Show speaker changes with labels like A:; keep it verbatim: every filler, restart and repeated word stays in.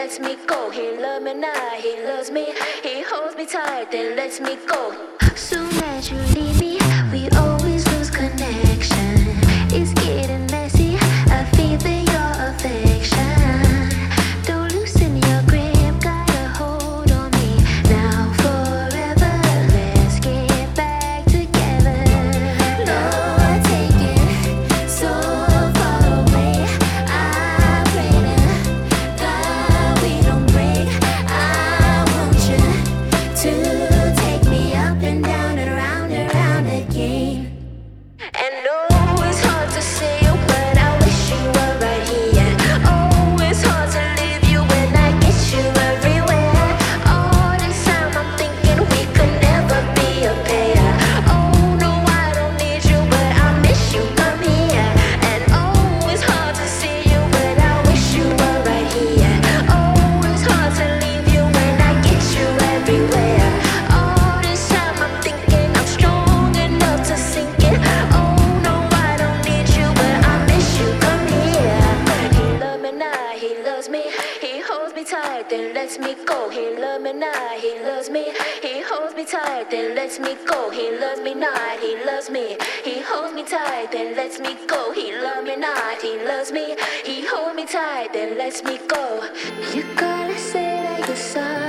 A: lets me go. He loves me not, he loves me. He holds me tight, then lets me go. Soon as you leave me, we always lose connection. It's getting messy, I feel your affection. Don't loosen your grip, got a hold on me. Now forever, let's get back together. Lord, take it so far away. I pray to God we don't break. I want you to take me up and down and around and around again. And no, it's hard to say, but I wish you were right here. Oh, it's hard to leave you when I get you everywhere. All this time I'm thinking we could never be a pair. Oh no, I don't need you, but I miss you, come here. And oh, it's hard to see you, but I wish you were right here. Oh, it's hard to leave you when I get you everywhere. All this time I'm thinking I'm strong enough to sink it. Oh no, I don't need you, but I miss you, come here. He loves me not, he loves me. He holds me tight, then lets me go. He loves me not, he loves me. He holds me tight, then lets me go. He loves me not, he loves me. He holds me tight, then lets me go. He loves me not, he loves me. He holds me tight, then lets me go. You gotta say that you're sorry.